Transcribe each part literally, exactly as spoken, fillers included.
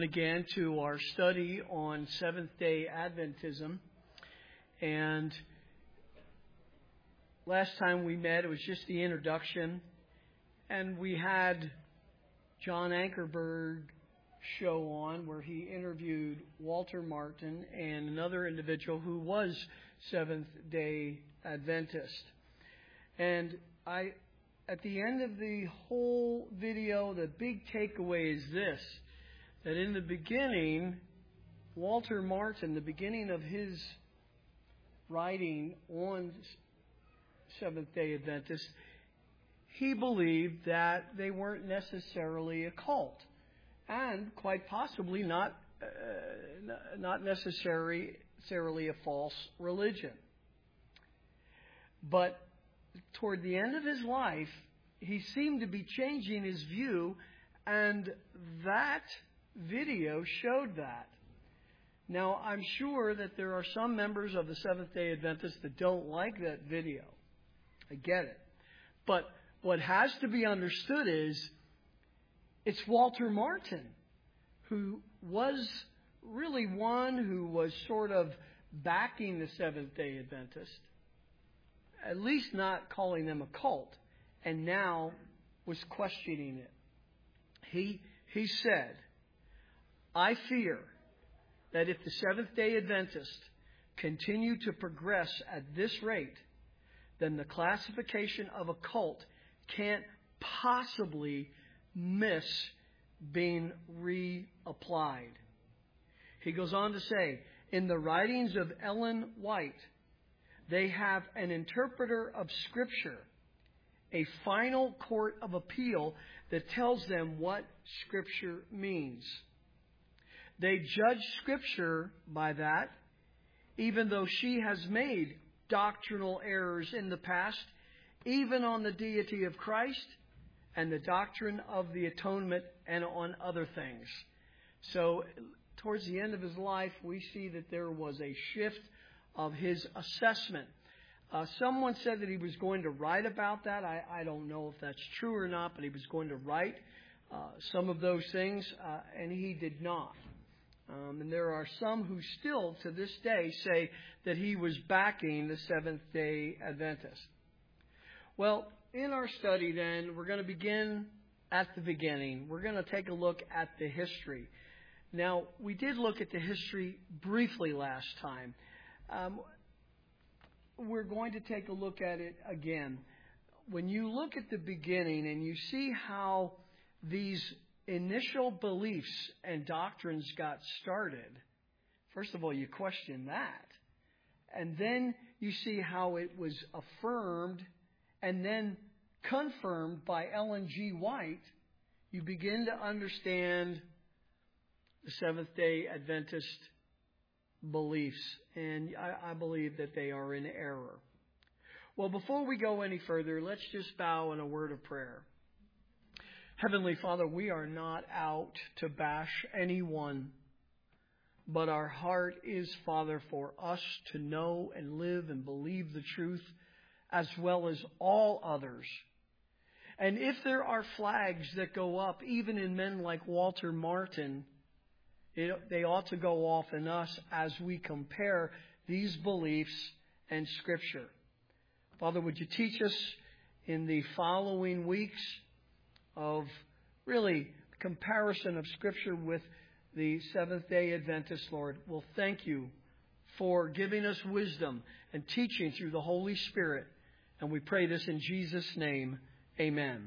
Again to our study on Seventh-day Adventism. And last time we met, it was just the introduction. And we had John Ankerberg show on where he interviewed Walter Martin and another individual who was Seventh-day Adventist. And I, at the end of the whole video, the big takeaway is this: that in the beginning, Walter Martin, the beginning of his writing on Seventh-day Adventists, he believed that they weren't necessarily a cult, and quite possibly not uh, not necessarily necessarily a false religion. But toward the end of his life, he seemed to be changing his view, and that video showed that. Now, I'm sure that there are some members of the Seventh-day Adventists that don't like that video. I get it. But what has to be understood is it's Walter Martin who was really one who was sort of backing the Seventh-day Adventists, at least not calling them a cult, and now was questioning it. He, he said, "I fear that if the Seventh-day Adventists continue to progress at this rate, then the classification of a cult can't possibly miss being reapplied." He goes on to say, "In the writings of Ellen White, they have an interpreter of Scripture, a final court of appeal that tells them what Scripture means. They judge Scripture by that, even though she has made doctrinal errors in the past, even on the deity of Christ and the doctrine of the atonement and on other things." So, towards the end of his life, we see that there was a shift of his assessment. Uh, someone said that he was going to write about that. I, I don't know if that's true or not, but he was going to write uh, some of those things, uh, and he did not. Um, and there are some who still, to this day, say that he was backing the Seventh-day Adventists. Well, in our study, then, we're going to begin at the beginning. We're going to take a look at the history. Now, we did look at the history briefly last time. Um, we're going to take a look at it again. When you look at the beginning and you see how these initial beliefs and doctrines got started, first of all, you question that. And then you see how it was affirmed and then confirmed by Ellen G. White. You begin to understand the Seventh-day Adventist beliefs, and I, I believe that they are in error. Well, before we go any further, let's just bow in a word of prayer. Heavenly Father, we are not out to bash anyone, but our heart is, Father, for us to know and live and believe the truth as well as all others. And if there are flags that go up, even in men like Walter Martin, it, they ought to go off in us as we compare these beliefs and Scripture. Father, would you teach us in the following weeks of really comparison of Scripture with the Seventh-day Adventists, Lord. We'll thank you for giving us wisdom and teaching through the Holy Spirit. And we pray this in Jesus' name. Amen.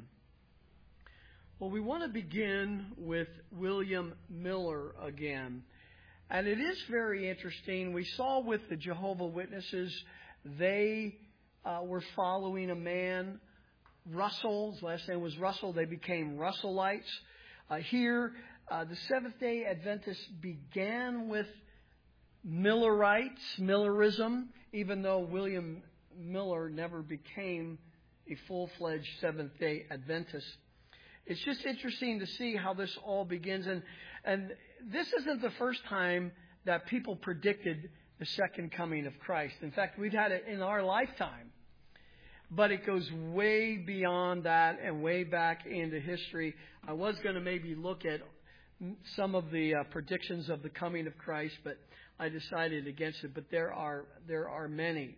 Well, we want to begin with William Miller again. And it is very interesting. We saw with the Jehovah's Witnesses, they uh, were following a man, Russell. His last name was Russell. They became Russellites. Uh, here, uh, the Seventh-day Adventists began with Millerites, Millerism, even though William Miller never became a full-fledged Seventh-day Adventist. It's just interesting to see how this all begins. And, and this isn't the first time that people predicted the second coming of Christ. In fact, we've had it in our lifetime. But it goes way beyond that and way back into history. I was going to maybe look at some of the uh, predictions of the coming of Christ, but I decided against it. But there are there are many.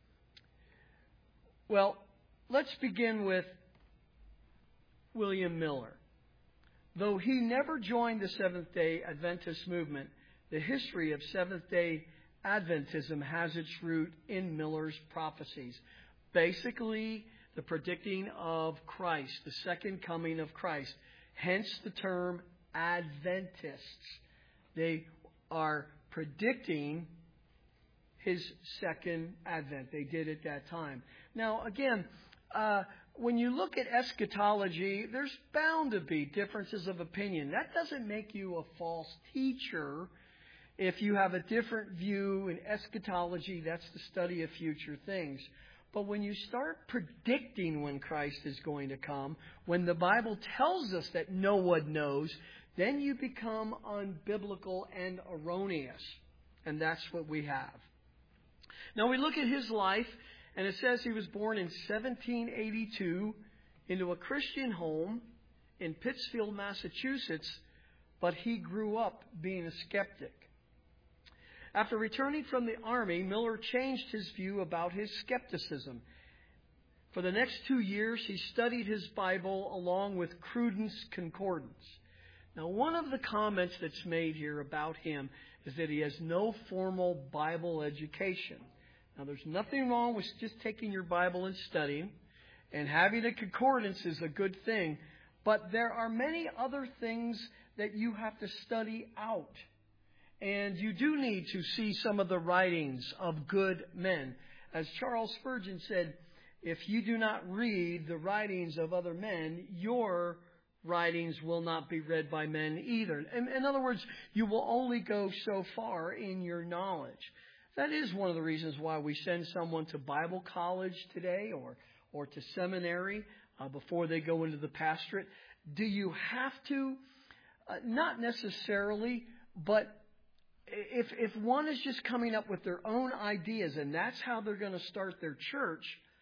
Well, let's begin with William Miller. Though he never joined the Seventh-day Adventist movement, the history of Seventh-day Adventism has its root in Miller's prophecies. Basically, the predicting of Christ, the second coming of Christ. Hence the term Adventists. They are predicting His second advent. They did at that time. Now, again, uh, when you look at eschatology, there's bound to be differences of opinion. That doesn't make you a false teacher. If you have a different view in eschatology, that's the study of future things. But when you start predicting when Christ is going to come, when the Bible tells us that no one knows, then you become unbiblical and erroneous. And that's what we have. Now we look at his life, and it says he was born in seventeen eighty-two into a Christian home in Pittsfield, Massachusetts, but he grew up being a skeptic. After returning from the Army, Miller changed his view about his skepticism. For the next two years, he studied his Bible along with Cruden's Concordance. Now, one of the comments that's made here about him is that he has no formal Bible education. Now, there's nothing wrong with just taking your Bible and studying, and having a concordance is a good thing, but there are many other things that you have to study out. And you do need to see some of the writings of good men. As Charles Spurgeon said, if you do not read the writings of other men, your writings will not be read by men either. In, in other words, you will only go so far in your knowledge. That is one of the reasons why we send someone to Bible college today or, or to seminary uh, before they go into the pastorate. Do you have to? Uh, not necessarily, but If if one is just coming up with their own ideas and that's how they're going to start their church,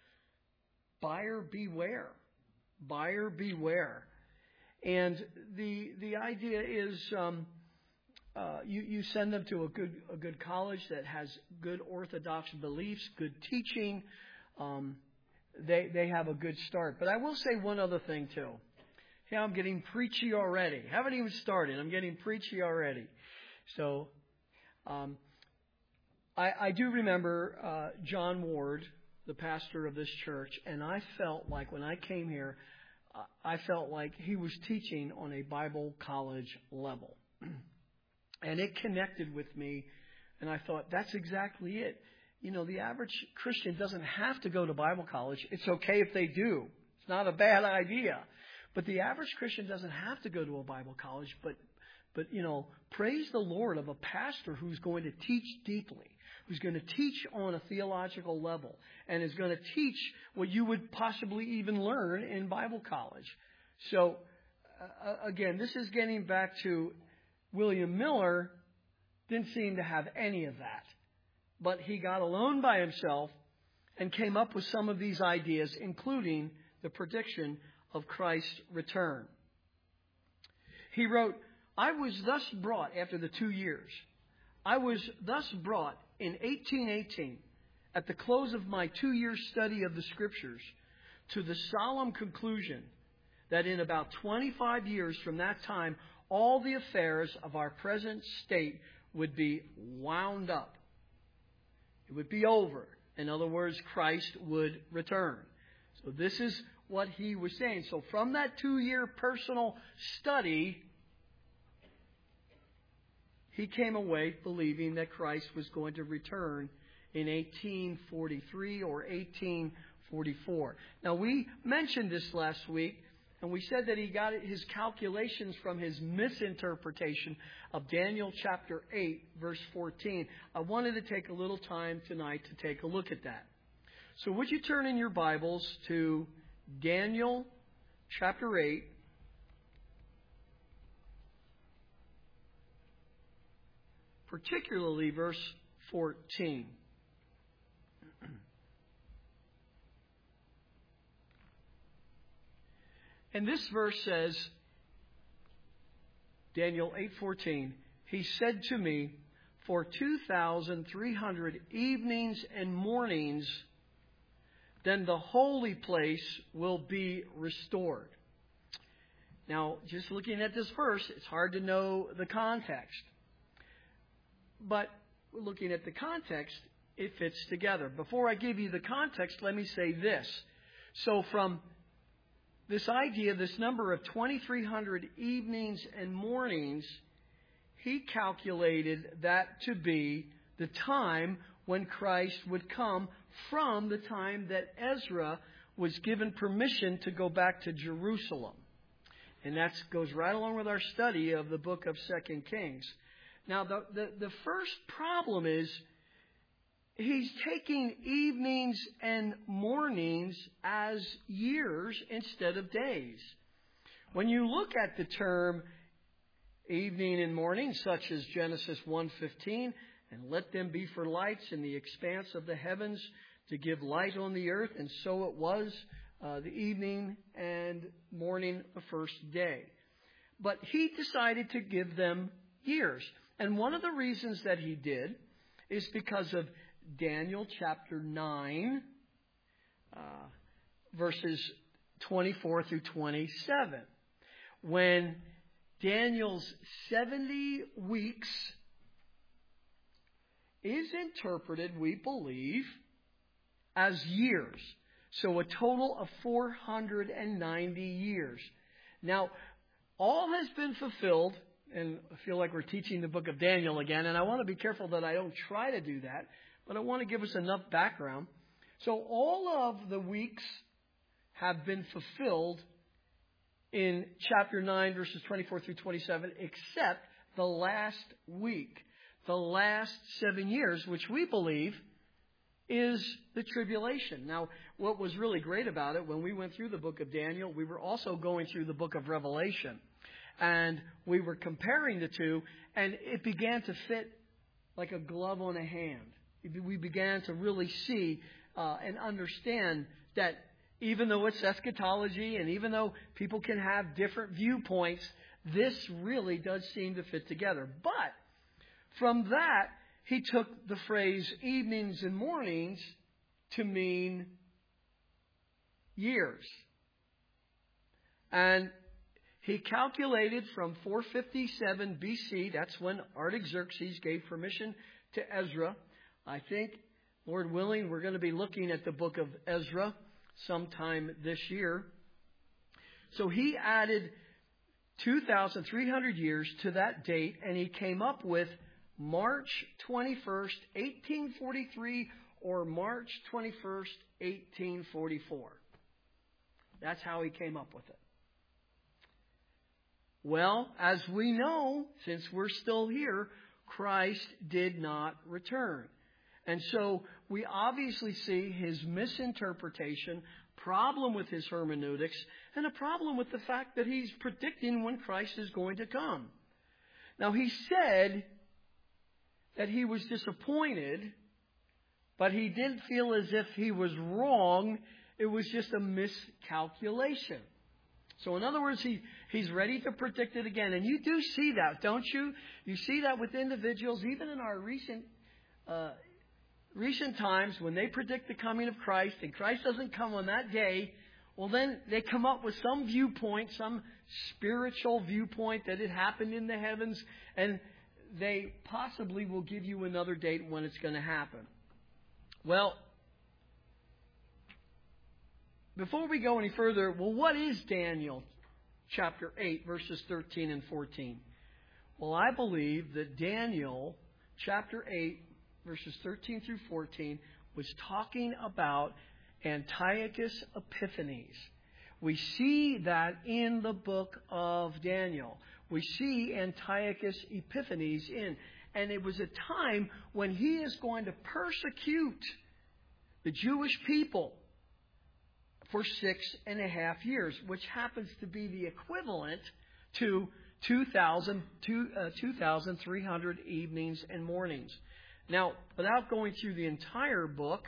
buyer beware. Buyer beware. And the the idea is um, uh, you, you send them to a good a good college that has good orthodox beliefs, good teaching. Um, they they have a good start. But I will say one other thing too. Yeah, I'm getting preachy already. Haven't even started. I'm getting preachy already. So. Um, I, I do remember uh, John Ward, the pastor of this church, and I felt like when I came here, uh, I felt like he was teaching on a Bible college level. And it connected with me, and I thought, that's exactly it. You know, the average Christian doesn't have to go to Bible college. It's okay if they do. It's not a bad idea. But the average Christian doesn't have to go to a Bible college, but But, you know, praise the Lord of a pastor who's going to teach deeply, who's going to teach on a theological level, and is going to teach what you would possibly even learn in Bible college. So, uh, again, this is getting back to William Miller. Didn't seem to have any of that. But he got alone by himself and came up with some of these ideas, including the prediction of Christ's return. He wrote, I was thus brought, after the two years, I was thus brought in eighteen eighteen, at the close of my two-year study of the Scriptures, to the solemn conclusion that in about twenty-five years from that time, all the affairs of our present state would be wound up. It would be over. In other words, Christ would return. So this is what he was saying. So from that two-year personal study, he came away believing that Christ was going to return in eighteen forty-three or eighteen forty-four. Now, we mentioned this last week, and we said that he got his calculations from his misinterpretation of Daniel chapter eight, verse fourteen. I wanted to take a little time tonight to take a look at that. So would you turn in your Bibles to Daniel chapter eight, particularly verse fourteen. And this verse says, Daniel eight fourteen. He said to me, for two thousand three hundred evenings and mornings, then the holy place will be restored. Now, just looking at this verse, it's hard to know the context. But looking at the context, it fits together. Before I give you the context, let me say this. So from this idea, this number of twenty-three hundred evenings and mornings, he calculated that to be the time when Christ would come from the time that Ezra was given permission to go back to Jerusalem. And that goes right along with our study of the book of Second Kings. Now, the, the, the first problem is he's taking evenings and mornings as years instead of days. When you look at the term evening and morning, such as Genesis one fifteen, and let them be for lights in the expanse of the heavens to give light on the earth, and so it was uh, the evening and morning the first day. But he decided to give them years. And one of the reasons that he did is because of Daniel chapter nine, uh, verses twenty-four through twenty-seven. When Daniel's seventy weeks is interpreted, we believe, as years. So a total of four hundred ninety years. Now, all has been fulfilled, and I feel like we're teaching the book of Daniel again, and I want to be careful that I don't try to do that, but I want to give us enough background. So all of the weeks have been fulfilled in chapter nine, verses twenty-four through twenty-seven, except the last week, the last seven years, which we believe is the tribulation. Now, what was really great about it, when we went through the book of Daniel, we were also going through the book of Revelation. And we were comparing the two, and it began to fit like a glove on a hand. We began to really see uh, and understand that even though it's eschatology and even though people can have different viewpoints, this really does seem to fit together. But from that, he took the phrase evenings and mornings to mean years. And he calculated from four fifty-seven B C, that's when Artaxerxes gave permission to Ezra. I think, Lord willing, we're going to be looking at the book of Ezra sometime this year. So he added two thousand three hundred years to that date, and he came up with March twenty-first, eighteen forty-three, or March twenty-first, eighteen forty-four. That's how he came up with it. Well, as we know, since we're still here, Christ did not return. And so we obviously see his misinterpretation, problem with his hermeneutics, and a problem with the fact that he's predicting when Christ is going to come. Now, he said that he was disappointed, but he didn't feel as if he was wrong. It was just a miscalculation. So in other words, he, he's ready to predict it again. And you do see that, don't you? You see that with individuals, even in our recent uh, recent times, when they predict the coming of Christ and Christ doesn't come on that day, well, then they come up with some viewpoint, some spiritual viewpoint that it happened in the heavens, and they possibly will give you another date when it's going to happen. Well, before we go any further, well, what is Daniel chapter eight, verses thirteen and fourteen? Well, I believe that Daniel chapter eight, verses thirteen through fourteen, was talking about Antiochus Epiphanes. We see that in the book of Daniel. We see Antiochus Epiphanes in. And it was a time when he is going to persecute the Jewish people for six and a half years, which happens to be the equivalent to two thousand, two thousand three hundred evenings and mornings. Now, without going through the entire book,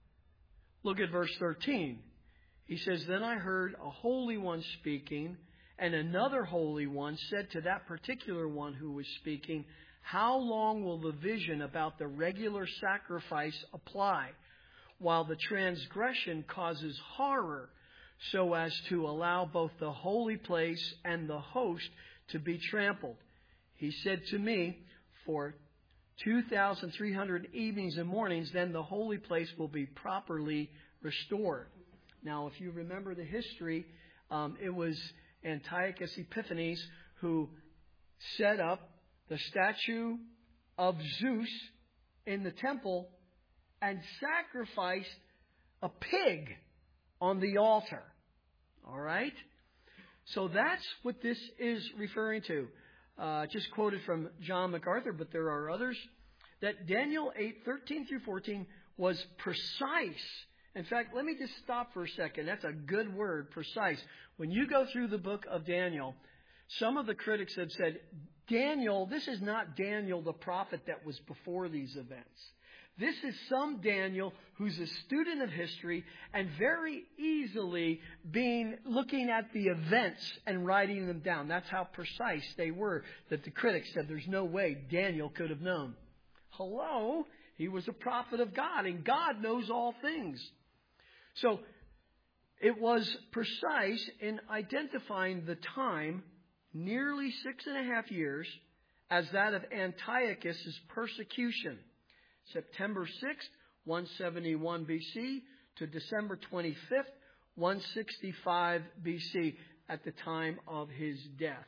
look at verse thirteen. He says, "Then I heard a holy one speaking, And another holy one said to that particular one who was speaking, "How long will the vision about the regular sacrifice apply, while the transgression causes horror, so as to allow both the holy place and the host to be trampled?" He said to me, "For two thousand three hundred evenings and mornings, then the holy place will be properly restored." Now, if you remember the history, um, it was Antiochus Epiphanes who set up the statue of Zeus in the temple and sacrificed a pig on the altar. All right? So that's what this is referring to. Uh, just quoted from John MacArthur, but there are others. That Daniel eight, thirteen through fourteen was precise. In fact, let me just stop for a second. That's a good word, precise. When you go through the book of Daniel, some of the critics have said, Daniel, this is not Daniel the prophet that was before these events. This is some Daniel who's a student of history and very easily being looking at the events and writing them down. That's how precise they were, that the critics said there's no way Daniel could have known. Hello? He was a prophet of God, and God knows all things. So it was precise in identifying the time, nearly six and a half years, as that of Antiochus' persecution. September sixth, one seventy-one B C to December twenty-fifth, one sixty-five B C, at the time of his death.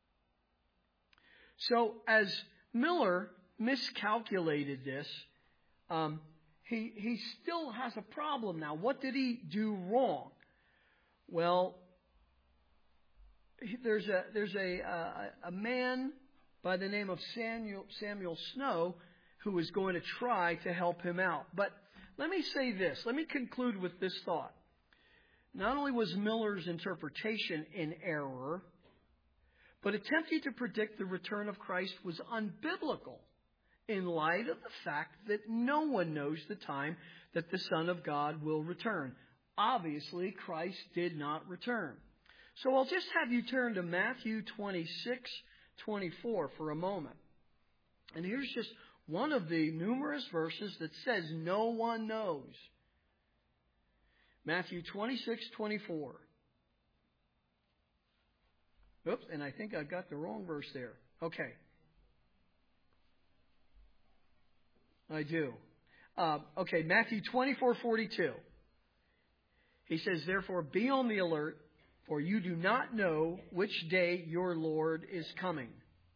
So as Miller miscalculated this, um, he, he still has a problem now. What did he do wrong? Well, there's a there's a a, a man by the name of Samuel Samuel Snow who is going to try to help him out. But let me say this. Let me conclude with this thought. Not only was Miller's interpretation in error, but attempting to predict the return of Christ was unbiblical in light of the fact that no one knows the time that the Son of God will return. Obviously, Christ did not return. So I'll just have you turn to Matthew twenty-six twenty-four for a moment. And here's just one of the numerous verses that says no one knows. Matthew twenty-six twenty-four. Oops, and I think I've got the wrong verse there. Okay. I do. Uh, okay, Matthew twenty-four forty-two. He says, "Therefore be on the alert, for you do not know which day your Lord is coming."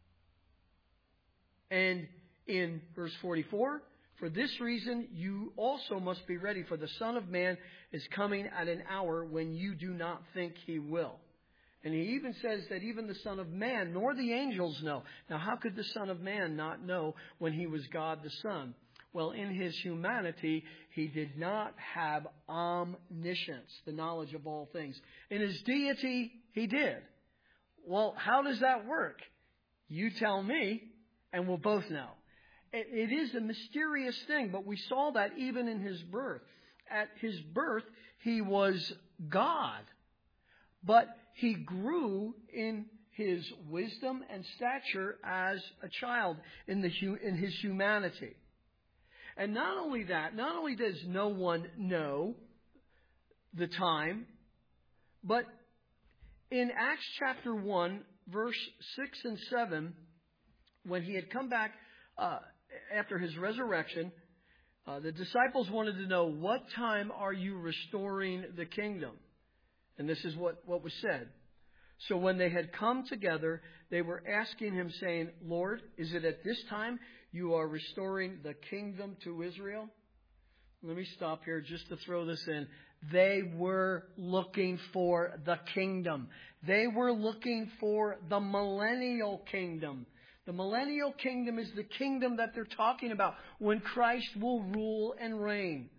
And in verse forty-four, "For this reason you also must be ready, for the Son of Man is coming at an hour when you do not think he will." And he even says that even the Son of Man, nor the angels know. Now, how could the Son of Man not know when he was God the Son? Well, in his humanity, he did not have omniscience, the knowledge of all things. In his deity, he did. Well, how does that work? You tell me, and we'll both know. It is a mysterious thing, but we saw that even in his birth. At his birth, he was God, but he grew in his wisdom and stature as a child in the in his humanity. And not only that, not only does no one know the time, but in Acts chapter one, verse six and seven, when he had come back uh, after his resurrection, uh, the disciples wanted to know, what time are you restoring the kingdom? And this is what, what was said. So when they had come together, they were asking him, saying, "Lord, is it at this time you are restoring the kingdom to Israel?" Let me stop here just to throw this in. They were looking for the kingdom. They were looking for the millennial kingdom. The millennial kingdom is the kingdom that they're talking about when Christ will rule and reign.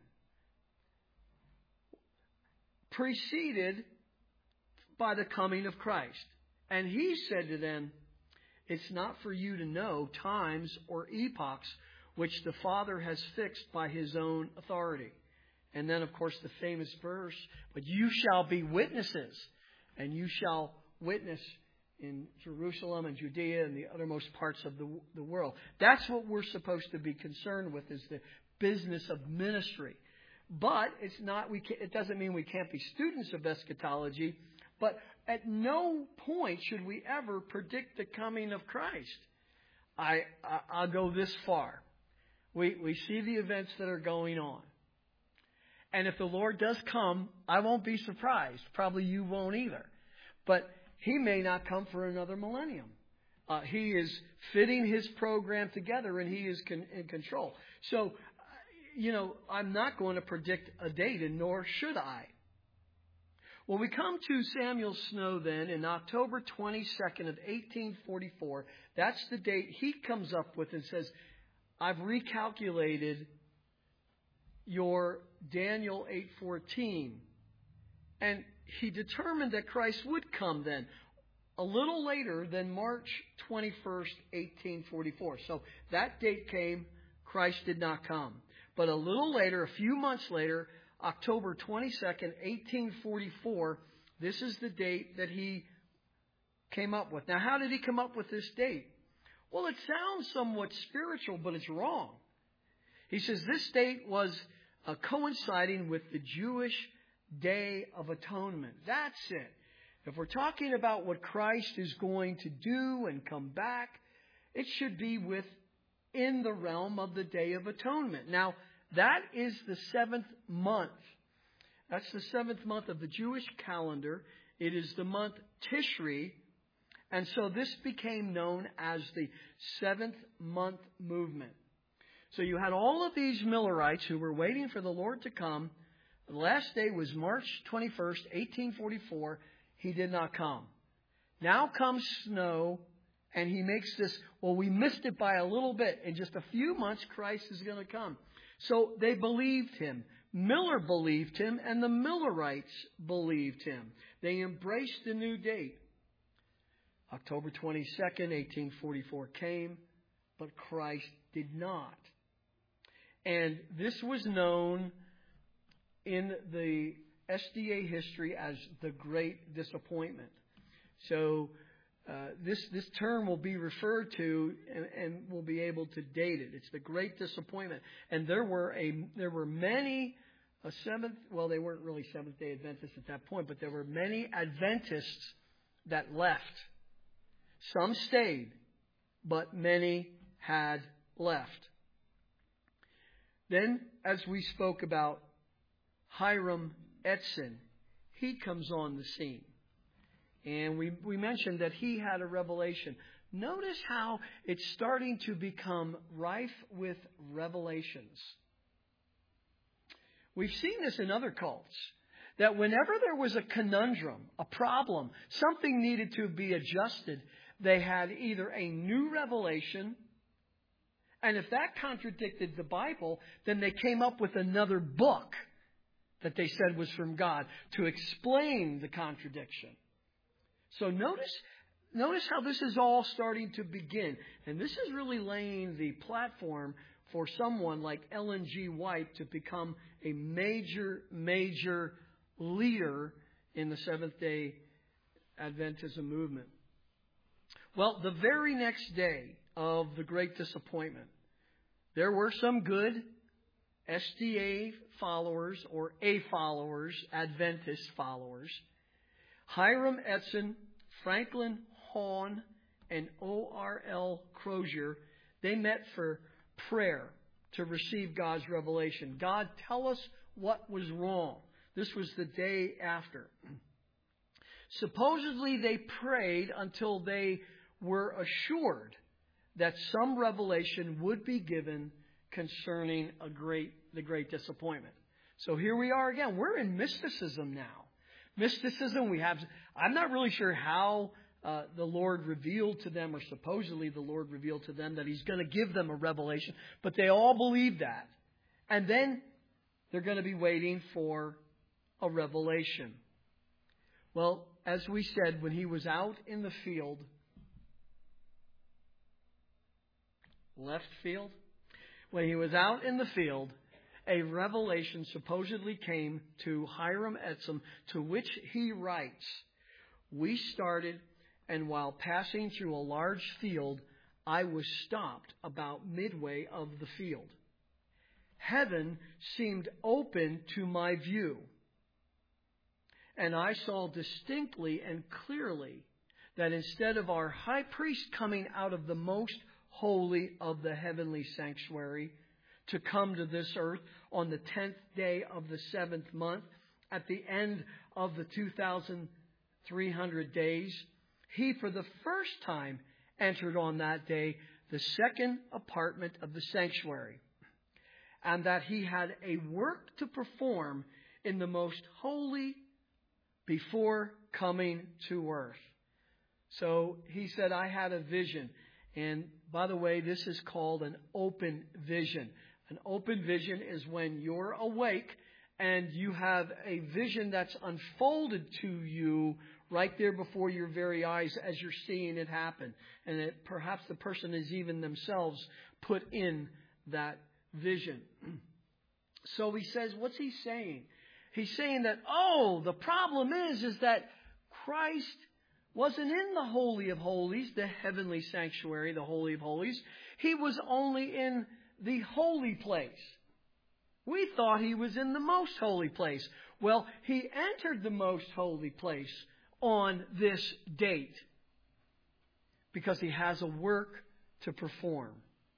Preceded by the coming of Christ. And he said to them, "It's not for you to know times or epochs which the Father has fixed by his own authority." And then, of course, the famous verse, "But you shall be witnesses, and you shall witness in Jerusalem and Judea and the uttermost parts of the, the world. That's what we're supposed to be concerned with, is the business of ministry. But it's not. We can't, it doesn't mean we can't be students of eschatology. But at no point should we ever predict the coming of Christ. I, I I'll go this far. We we see the events that are going on, and if the Lord does come, I won't be surprised. Probably you won't either. But He may not come for another millennium. Uh, he is fitting His program together, and He is con- in control. So, you know, I'm not going to predict a date, and nor should I. Well, we come to Samuel Snow then in October twenty-second of eighteen forty-four. That's the date he comes up with and says, I've recalculated your Daniel eight fourteen. And he determined that Christ would come then, a little later than March twenty-first, eighteen forty-four. So that date came, Christ did not come. But a little later, a few months later, October twenty-second, eighteen forty-four, this is the date that he came up with. Now, how did he come up with this date? Well, it sounds somewhat spiritual, but it's wrong. He says this date was uh, coinciding with the Jewish Day of Atonement. That's it. If we're talking about what Christ is going to do and come back, it should be within the realm of the Day of Atonement. Now, that is the seventh month. That's the seventh month of the Jewish calendar. It is the month Tishri. And so this became known as the seventh month movement. So you had all of these Millerites who were waiting for the Lord to come. The last day was March twenty-first, eighteen forty-four. He did not come. Now comes Snow, and he makes this, well, we missed it by a little bit. In just a few months, Christ is going to come. So they believed him. Miller believed him, and the Millerites believed him. They embraced the new date. October twenty-second, eighteen forty-four came, but Christ did not. And this was known in the S D A history as the Great Disappointment. So uh, this this term will be referred to, and, and we'll be able to date it. It's the Great Disappointment. And there were a there were many a seventh well they weren't really Seventh Day Adventists at that point, but there were many Adventists that left. Some stayed, but many had left. Then, as we spoke about, Hiram Edson, he comes on the scene. And we, we mentioned that he had a revelation. Notice how it's starting to become rife with revelations. We've seen this in other cults, that whenever there was a conundrum, a problem, something needed to be adjusted, they had either a new revelation, and if that contradicted the Bible, then they came up with another book that they said was from God to explain the contradiction. So notice, notice how this is all starting to begin. And this is really laying the platform for someone like Ellen G. White to become a major, major leader in the Seventh-day Adventism movement. Well, the very next day of the Great Disappointment, there were some good S D A followers or A followers, Adventist followers. Hiram Edson, Franklin Hahn, and O R L Crozier, they met for prayer to receive God's revelation. God, tell us what was wrong. This was the day after. Supposedly they prayed until they were assured that some revelation would be given concerning a great, the Great Disappointment. So here we are again. We're in mysticism now. Mysticism, we have, I'm not really sure how uh, the Lord revealed to them, or supposedly the Lord revealed to them that He's going to give them a revelation, but they all believe that. And then they're going to be waiting for a revelation. Well, as we said, when he was out in the field, left field, when he was out in the field, a revelation supposedly came to Hiram Edson, to which he writes, We started, and while passing through a large field, I was stopped about midway of the field. Heaven seemed open to my view, and I saw distinctly and clearly that instead of our high priest coming out of the most holy of the heavenly sanctuary to come to this earth on the tenth day of the seventh month, at the end of the two thousand three hundred days, he for the first time entered on that day the second apartment of the sanctuary, and that he had a work to perform in the most holy before coming to earth. So he said, I had a vision. And by the way, this is called an open vision. An open vision is when you're awake and you have a vision that's unfolded to you right there before your very eyes as you're seeing it happen. And it, perhaps the person is even themselves put in that vision. So he says, what's he saying? He's saying that, oh, the problem is, is that Christ wasn't in the Holy of Holies, the heavenly sanctuary, the Holy of Holies. He was only in the holy place. We thought he was in the most holy place. Well, he entered the most holy place on this date because he has a work to perform.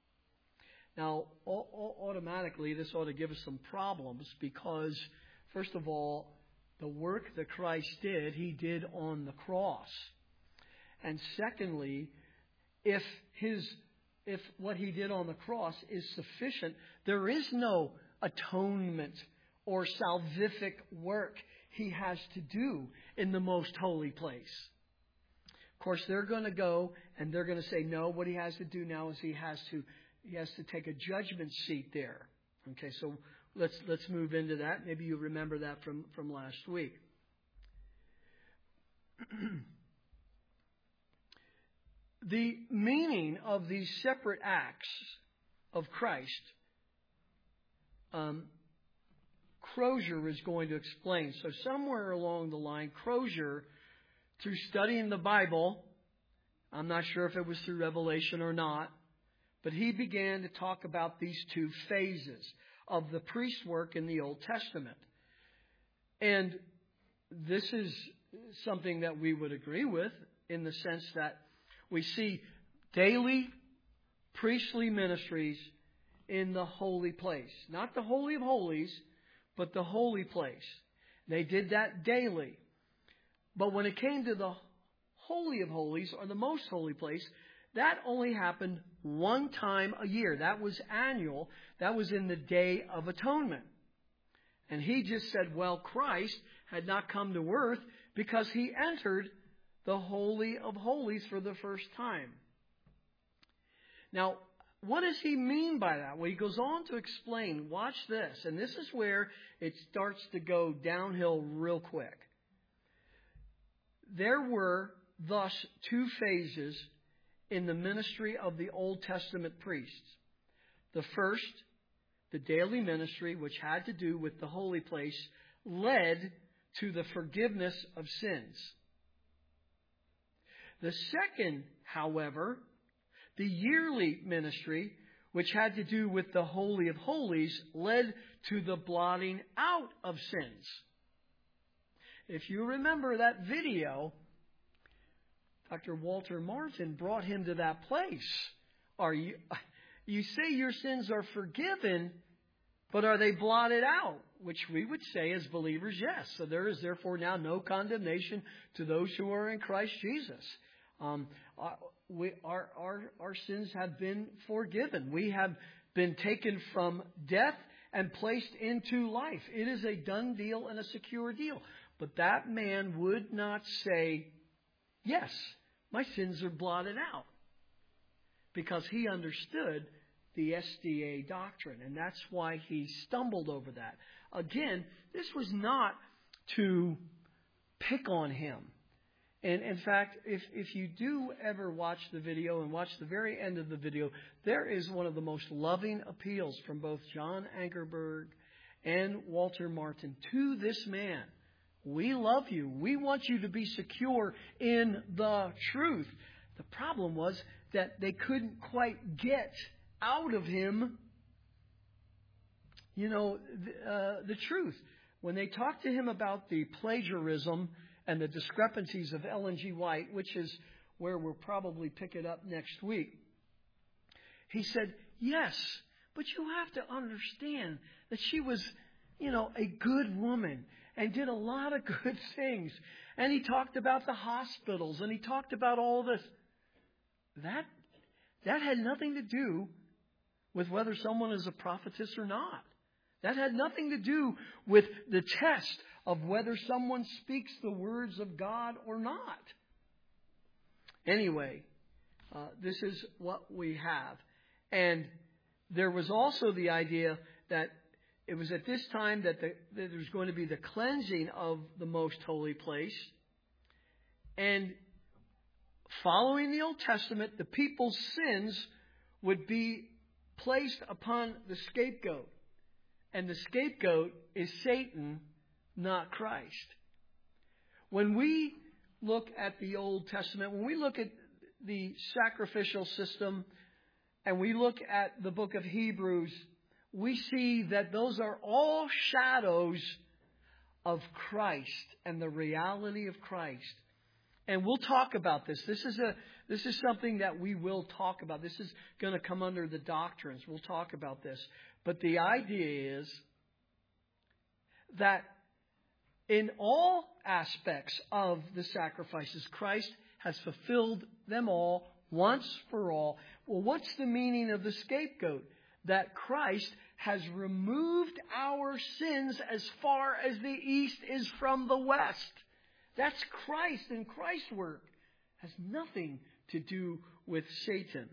Now, automatically, this ought to give us some problems because, first of all, the work that Christ did, he did on the cross. And secondly, if his if what he did on the cross is sufficient, there is no atonement or salvific work he has to do in the most holy place. Of course, they're going to go and they're going to say, no, what he has to do now is he has to he has to take a judgment seat there. Okay, so Let's let's move into that. Maybe you remember that from, from last week. The meaning of these separate acts of Christ, um, Crozier is going to explain. So somewhere along the line, Crozier, through studying the Bible, I'm not sure if it was through Revelation or not, but he began to talk about these two phases of the priest work in the Old Testament. And this is something that we would agree with in the sense that we see daily priestly ministries in the holy place. Not the Holy of Holies, but the holy place. They did that daily. But when it came to the Holy of Holies, or the most holy place, that only happened one time a year. That was annual. That was in the Day of Atonement. And he just said, well, Christ had not come to earth because he entered the Holy of Holies for the first time. Now, what does he mean by that? Well, he goes on to explain. Watch this. And this is where it starts to go downhill real quick. There were thus two phases in the ministry of the Old Testament priests. The first, the daily ministry, which had to do with the holy place, led to the forgiveness of sins. The second, however, the yearly ministry, which had to do with the Holy of Holies, led to the blotting out of sins. If you remember that video, Doctor Walter Martin brought him to that place. Are you, you say your sins are forgiven, but are they blotted out? Which we would say as believers, yes. So there is therefore now no condemnation to those who are in Christ Jesus. Um, we, our, our, our sins have been forgiven. We have been taken from death and placed into life. It is a done deal and a secure deal. But that man would not say, yes, my sins are blotted out, because he understood the S D A doctrine, and that's why he stumbled over that. Again, this was not to pick on him. And in fact, if, if you do ever watch the video and watch the very end of the video, there is one of the most loving appeals from both John Ankerberg and Walter Martin to this man We love you. We want you to be secure in the truth. The problem was that they couldn't quite get out of him, you know, the, uh, the truth. When they talked to him about the plagiarism and the discrepancies of Ellen G. White, which is where we'll probably pick it up next week, he said, yes, but you have to understand that she was, you know, a good woman and did a lot of good things. And he talked about the hospitals and he talked about all this. That, that had nothing to do with whether someone is a prophetess or not. That had nothing to do with the test of whether someone speaks the words of God or not. Anyway, uh, this is what we have. And there was also the idea that it was at this time that, the, that there was going to be the cleansing of the most holy place. And following the Old Testament, the people's sins would be placed upon the scapegoat. And the scapegoat is Satan, not Christ. When we look at the Old Testament, when we look at the sacrificial system, and we look at the book of Hebrews, we see that those are all shadows of Christ and the reality of Christ. And we'll talk about this. This is a this is something that we will talk about. This is going to come under the doctrines. We'll talk about this. But the idea is that in all aspects of the sacrifices, Christ has fulfilled them all once for all. Well, what's the meaning of the scapegoat? That Christ has removed our sins as far as the east is from the west. That's Christ and Christ's work. It has nothing to do with Satan.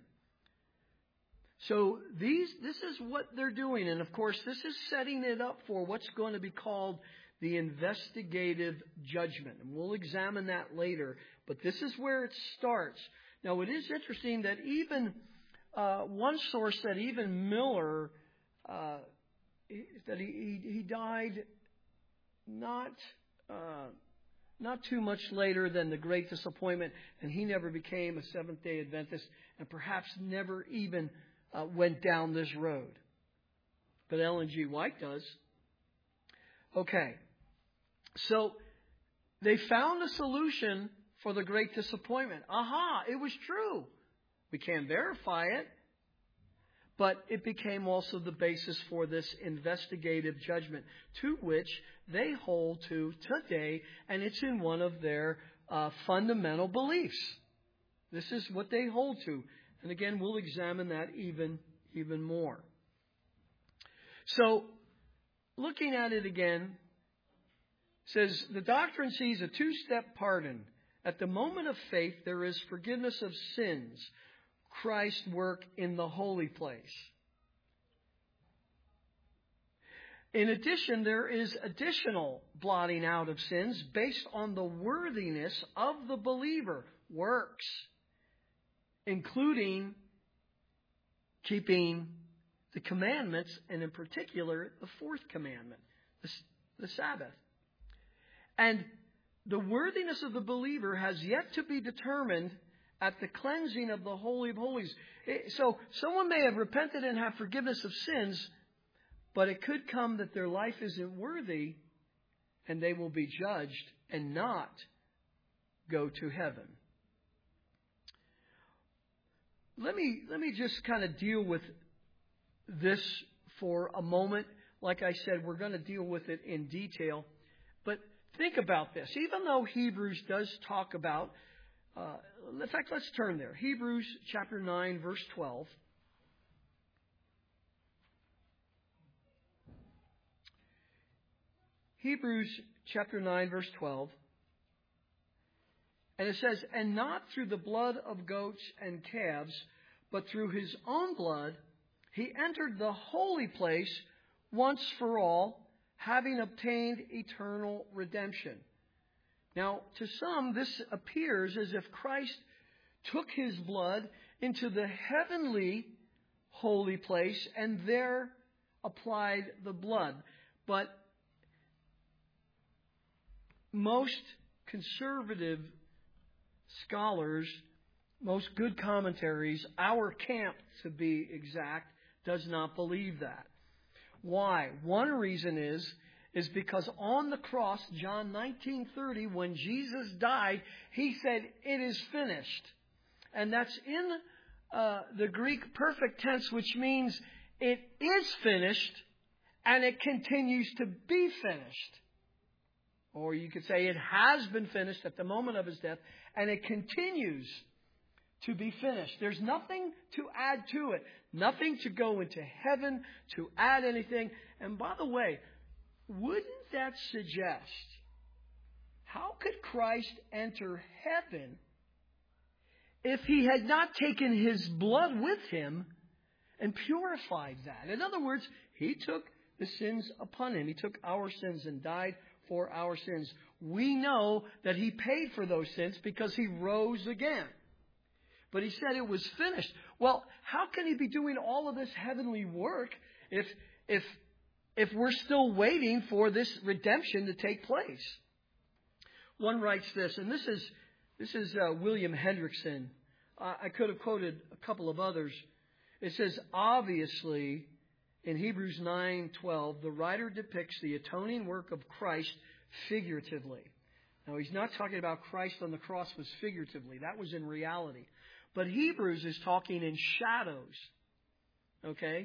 So these, this is what they're doing. And of course, this is setting it up for what's going to be called the investigative judgment. And we'll examine that later. But this is where it starts. Now, it is interesting that even uh, one source said even Miller, uh, that he, he, he died not uh, not too much later than the Great Disappointment, and he never became a Seventh-day Adventist, and perhaps never even uh, went down this road. But Ellen G. White does. Okay, so they found a solution for the Great Disappointment. Aha, it was true. We can't verify it. But it became also the basis for this investigative judgment, to which they hold to today, and it's in one of their uh, fundamental beliefs. This is what they hold to. And again, we'll examine that even, even more. So, looking at it again, says the doctrine sees a two-step pardon. At the moment of faith, there is forgiveness of sins. Christ's work in the holy place. In addition, there is additional blotting out of sins based on the worthiness of the believer, works, including keeping the commandments, and in particular, the fourth commandment, the, the Sabbath. And the worthiness of the believer has yet to be determined at the cleansing of the Holy of Holies. So someone may have repented and have forgiveness of sins, but it could come that their life isn't worthy and they will be judged and not go to heaven. Let me, let me just kind of deal with this for a moment. Like I said, we're going to deal with it in detail. But think about this. Even though Hebrews does talk about Uh, in fact, let's turn there. Hebrews chapter nine, verse twelve. Hebrews chapter nine, verse twelve. And it says, and not through the blood of goats and calves, but through his own blood, he entered the holy place once for all, having obtained eternal redemption. Now, to some, this appears as if Christ took his blood into the heavenly holy place and there applied the blood. But most conservative scholars, most good commentaries, our camp to be exact, does not believe that. Why? One reason is, is because on the cross, John nineteen thirty, when Jesus died, He said, "It is finished." And that's in uh, the Greek perfect tense, which means it is finished and it continues to be finished. Or you could say it has been finished at the moment of His death and it continues to be finished. There's nothing to add to it. Nothing to go into heaven to add anything. And by the way, wouldn't that suggest, how could Christ enter heaven if He had not taken His blood with Him and purified that? In other words, He took the sins upon Him. He took our sins and died for our sins. We know that He paid for those sins because He rose again. But He said it was finished. Well, how can He be doing all of this heavenly work if if if we're still waiting for this redemption to take place? One writes this, and this is this is uh, William Hendrickson. Uh, I could have quoted a couple of others. It says, obviously, in Hebrews nine twelve, the writer depicts the atoning work of Christ figuratively. Now, he's not talking about Christ on the cross was figuratively. That was in reality. But Hebrews is talking in shadows. Okay?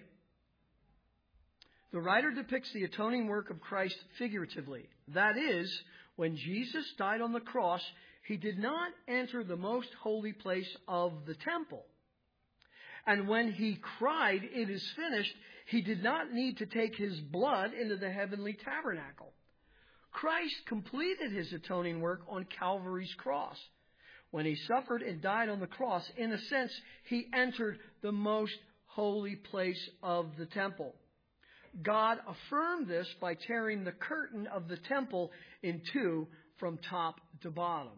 The writer depicts the atoning work of Christ figuratively. That is, when Jesus died on the cross, He did not enter the most holy place of the temple. And when He cried, "It is finished," He did not need to take His blood into the heavenly tabernacle. Christ completed His atoning work on Calvary's cross. When He suffered and died on the cross, in a sense, He entered the most holy place of the temple. God affirmed this by tearing the curtain of the temple in two from top to bottom.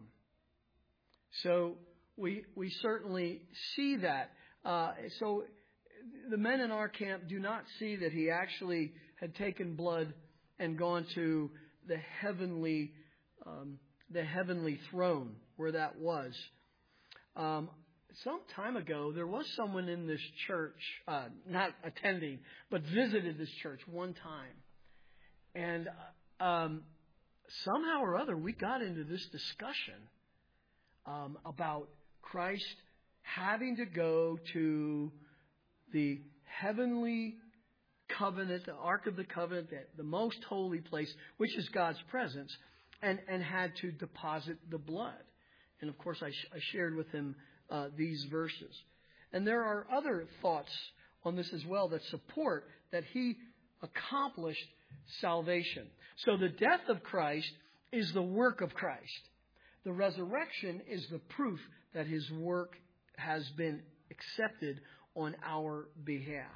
So we we certainly see that. Uh, so the men in our camp do not see that He actually had taken blood and gone to the heavenly um, the heavenly throne where that was. Um, some time ago, there was someone in this church, uh, not attending, but visited this church one time. And um, somehow or other, we got into this discussion um, about Christ having to go to the heavenly covenant, the Ark of the Covenant, the, the most holy place, which is God's presence, and, and had to deposit the blood. And of course, I, sh- I shared with him uh, these verses. And there are other thoughts on this as well that support that He accomplished salvation. So the death of Christ is the work of Christ. The resurrection is the proof that His work has been accepted on our behalf.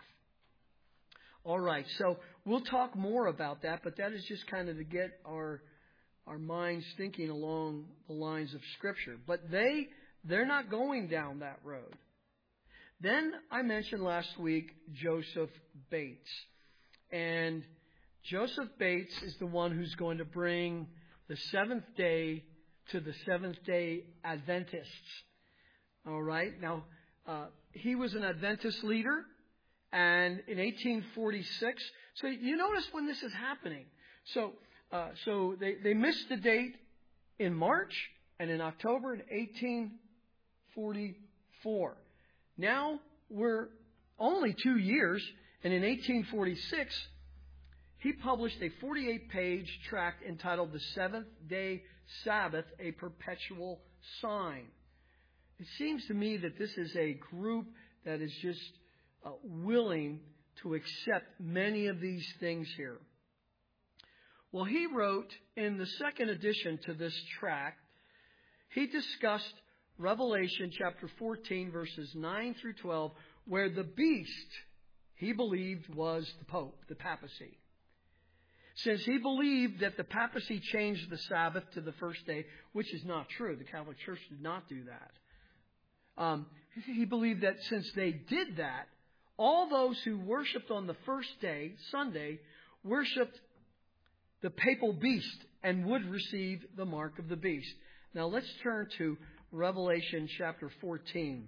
All right, so we'll talk more about that, but that is just kind of to get our our minds thinking along the lines of Scripture. But they, they're not going down that road. Then I mentioned last week Joseph Bates. And Joseph Bates is the one who's going to bring the seventh day to the Seventh-day Adventists. All right, now uh, he was an Adventist leader. And in eighteen forty-six, so you notice when this is happening. So uh, so they, they missed the date in March and in October in eighteen forty-four. Now we're only two years, and in eighteen forty-six, he published a forty-eight page tract entitled The Seventh-Day Sabbath, a Perpetual Sign. It seems to me that this is a group that is just Uh, willing to accept many of these things here. Well, he wrote in the second edition to this tract, he discussed Revelation chapter fourteen, verses nine through twelve, where the beast, he believed, was the Pope, the papacy. Since he believed that the papacy changed the Sabbath to the first day, which is not true. The Catholic Church did not do that. Um, he believed that since they did that, all those who worshipped on the first day, Sunday, worshipped the papal beast and would receive the mark of the beast. Now let's turn to Revelation chapter fourteen.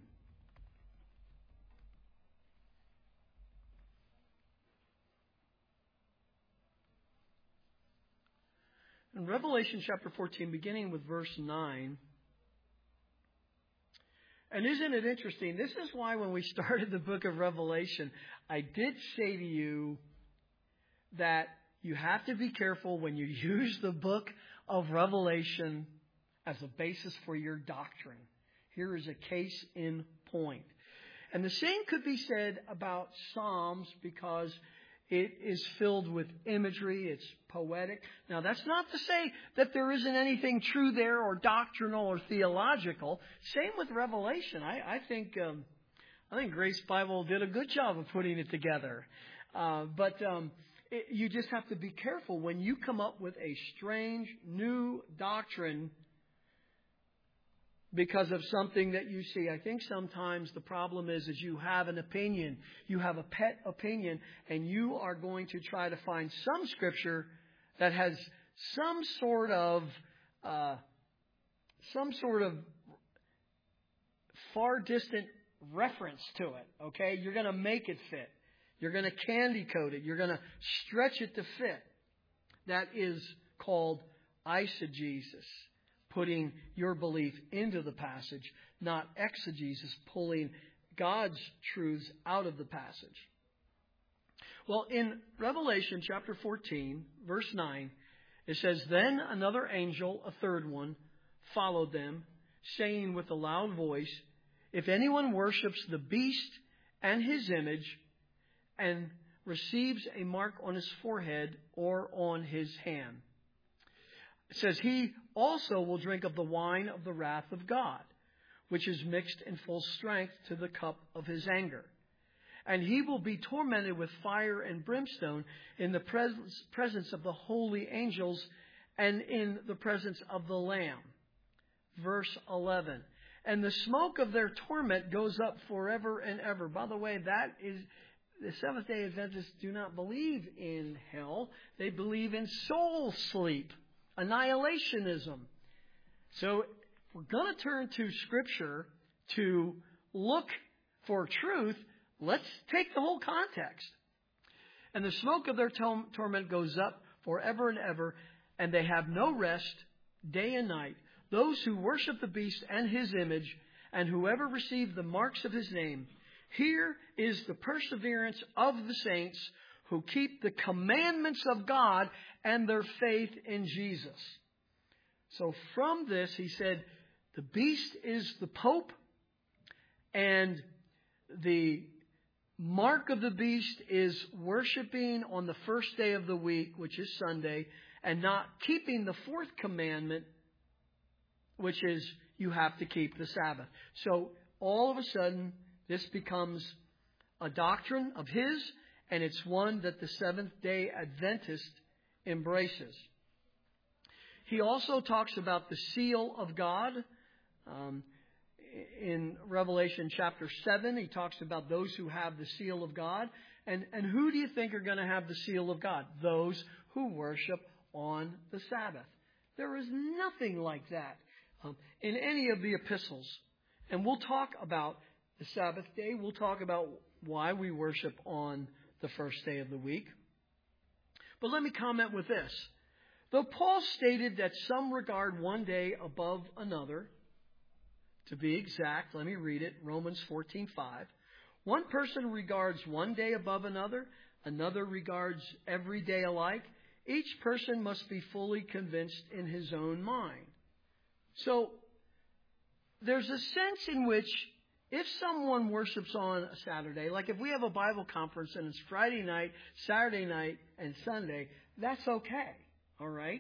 In Revelation chapter fourteen, beginning with verse nine. And isn't it interesting? This is why when we started the book of Revelation, I did say to you that you have to be careful when you use the book of Revelation as a basis for your doctrine. Here is a case in point. And the same could be said about Psalms, because it is filled with imagery. It's poetic. Now, that's not to say that there isn't anything true there or doctrinal or theological. Same with Revelation. I, I think um, I think Grace Bible did a good job of putting it together. Uh, but um, it, you just have to be careful when you come up with a strange new doctrine because of something that you see. I think sometimes the problem is, is you have an opinion, you have a pet opinion, and you are going to try to find some scripture that has some sort of uh, some sort of far distant reference to it. Okay, you're going to make it fit. You're going to candy coat it. You're going to stretch it to fit. That is called eisegesis. Putting your belief into the passage, not exegesis, pulling God's truths out of the passage. Well, in Revelation chapter fourteen, verse nine, it says, "Then another angel, a third one, followed them, saying with a loud voice, 'If anyone worships the beast and his image, and receives a mark on his forehead or on his hand,' it says, 'he also will drink of the wine of the wrath of God, which is mixed in full strength to the cup of his anger. And he will be tormented with fire and brimstone in the pres- presence of the holy angels and in the presence of the Lamb.'" Verse eleven. "And the smoke of their torment goes up forever and ever." By the way, that is, the Seventh-day Adventists do not believe in hell. They believe in soul sleep. Annihilationism. So if we're going to turn to Scripture to look for truth, let's take the whole context. "And the smoke of their to- torment goes up forever and ever, and they have no rest day and night. Those who worship the beast and his image, and whoever receive the marks of his name. Here is the perseverance of the saints who keep the commandments of God and their faith in Jesus." So from this, he said, the beast is the Pope, and the mark of the beast is worshiping on the first day of the week, which is Sunday, and not keeping the fourth commandment, which is you have to keep the Sabbath. So all of a sudden, this becomes a doctrine of his, and it's one that the Seventh-day Adventist embraces. He also talks about the seal of God. Um, in Revelation chapter seven, he talks about those who have the seal of God. And, and who do you think are going to have the seal of God? Those who worship on the Sabbath. There is nothing like that um, in any of the epistles. And we'll talk about the Sabbath day. We'll talk about why we worship on the first day of the week. But let me comment with this. Though Paul stated that some regard one day above another, to be exact, let me read it, Romans fourteen five. One person regards one day above another, another regards every day alike. Each person must be fully convinced in his own mind. So, there's a sense in which if someone worships on a Saturday, like if we have a Bible conference and it's Friday night, Saturday night, and Sunday, that's okay, all right?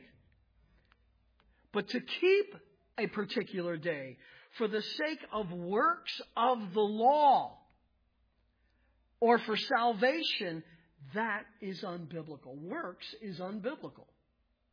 But to keep a particular day for the sake of works of the law or for salvation, that is unbiblical. Works is unbiblical.